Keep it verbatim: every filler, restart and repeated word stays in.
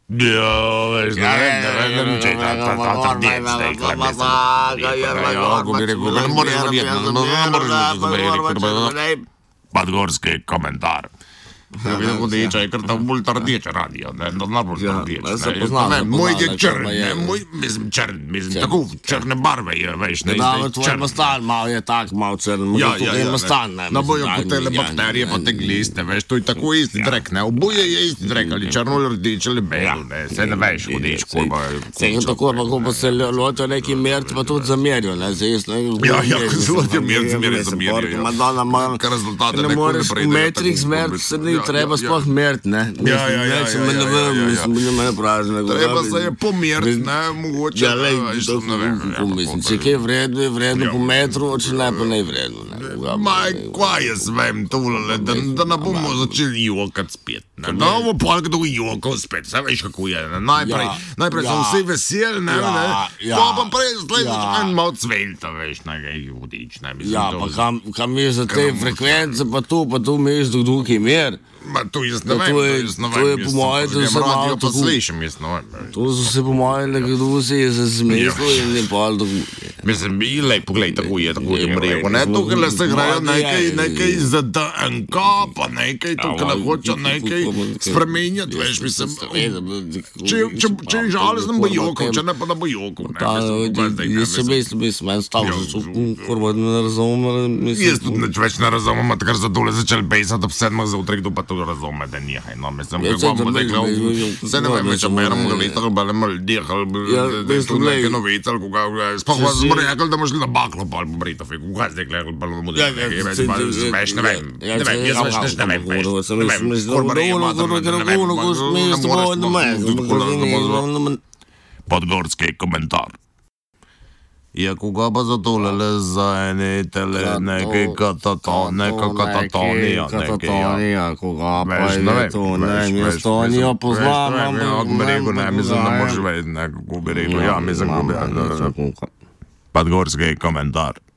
Ja, veš, ne vem, ne vem, če je ta, ta, ta, ta, djec, da je klemesa. Ja, ko bi rekel, ne moreš verjetno, ne moreš verjetno, podgorski komentar. Ja, vidim, hudiča je kar tam bolj tardiječe radio, ne, no, najbolj tardiječe. Ja, se poznam. Moj je črn, ne, moj, mislim, črn, mislim, tako črne barve je, veš, ne, da, tvoj mastan malo je tak, malo črn, ja, ja, tukaj mastan, ne. Da bojo hotele bakterije, pa te gliste, veš, to je tako isti drek, ne, oboje je isti drek, ali črno, ali rdič, ali belo, ne, se ne veš, hudič, kurba. Se je tako, pa ko pa se lotijo neki merci, pa tudi zamerijo, ne, se jaz, ne. Ja, ja, ko se lotijo merci, zamerijo, zamerijo. Madonna, man, kar rezultate ne moreš v metrih zmeriti, se ni treba sploh meriti, ne. Ja, ja, ja, ja, ja, ja, ja. Mislim, da me ne pražne. Treba se je pomeriti, ne, mogoče. Ja, lej, to mislim, če kaj vredno, je vredno po metru, če ne pa ne je vredno, ne. Maj, kva jaz vem, tole, da ne bomo začeli jokati spet, ne. Da bomo pol kdo jokal spet, saj veš, kako je, ne. Najprej, najprej so vsi veseli, ne, ne. To pa prej zdaj začne malo cvelta, veš, nekaj hudič, ne. Ja, pa kam je za te frekvence, pa tu, pa tu mi je zdokaj mer. Ma to jaz ne vem, to jaz ne vem. To je po moje, da se malo tako... slišim, jaz ne vem. To so se po moje nekdo vsi za zmislo in ne pol tako... Mislim, lej, poglej, tako je, tako je mrevo, ne, tukaj se grajo nekaj, nekaj za D N K, pa nekaj tukaj hoče nekaj spremenjati, veš, mislim... Če je žalostno, bo jokal, če ne pa da bo jokal, ne. Jaz se mislim, mislim, en stavljaš, kurva, ne razumem, mislim... Jaz tudi neč več ne razumem, a takar za tole začeli besati ob sedmah zjutraj, kdo pa to razume, da nihaj, no, mislim, kako bomo dekal, se ne vem, če meram gledal, ali bomo dihal, da je to neke novice, ali koga, sploh vas smo rekli, da bomo šli na baklo, pa ali bomo Britov, koga zdaj gledal, pa bomo dekal, veš, ne vem, ne vem, jaz več ne vem, veš, ne vem, kurba ne vem, podgorski komentar. Ja, koga pa za tole le za ene tele nekaj katatonija, nekaj katatonija, katatonija, koga pa je to, ne, jaz to nijo poznam, ampak bi rekel, ne, mislim, da moraš vedeti, ne, kako bi rekel, ja, mislim, kako bi rekel, podgorski komentar.